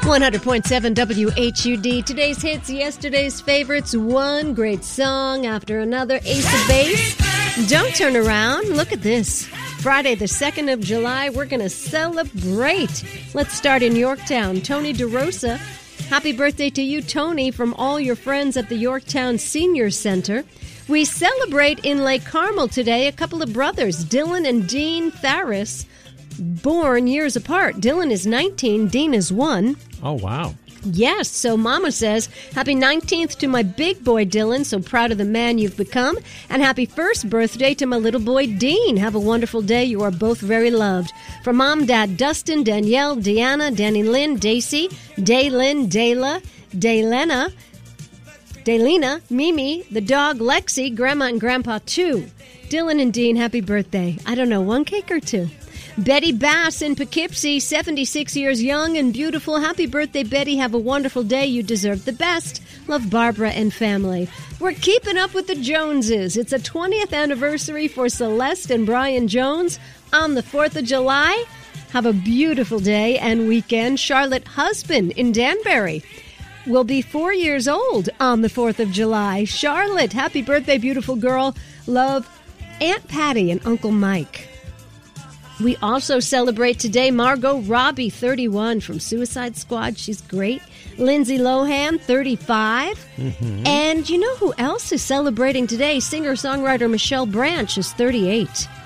100.7 WHUD. Today's hits, yesterday's favorites. One great song after another. Ace of Base. Don't turn around. Look at this. Friday, the 2nd of July, we're going to celebrate. Let's start in Yorktown. Tony DeRosa. Happy birthday to you, Tony, from all your friends at the Yorktown Senior Center. We celebrate in Lake Carmel today a couple of brothers, Dylan and Dean Tharis, born years apart. Dylan is 19, Dean is 1. Oh, wow. Yes, so Mama says, happy 19th to my big boy Dylan, so proud of the man you've become, and happy first birthday to my little boy Dean. Have a wonderful day. You are both very loved. From Mom, Dad, Dustin, Danielle, Deanna, Danny Lynn, Daisy, Daylin, Dayla, Daylina, Mimi, the dog Lexi, Grandma and Grandpa too. Dylan and Dean, happy birthday. I don't know, one cake or two? Betty Bass in Poughkeepsie, 76 years young and beautiful. Happy birthday, Betty. Have a wonderful day. You deserve the best. Love, Barbara and family. We're keeping up with the Joneses. It's a 20th anniversary for Celeste and Brian Jones on the 4th of July. Have a beautiful day and weekend. Charlotte Husband in Danbury will be 4 years old on the 4th of July. Charlotte, happy birthday, beautiful girl. Love, Aunt Patty and Uncle Mike. We also celebrate today Margot Robbie, 31, from Suicide Squad. She's great. Lindsay Lohan, 35. Mm-hmm. And you know who else is celebrating today? Singer-songwriter Michelle Branch is 38.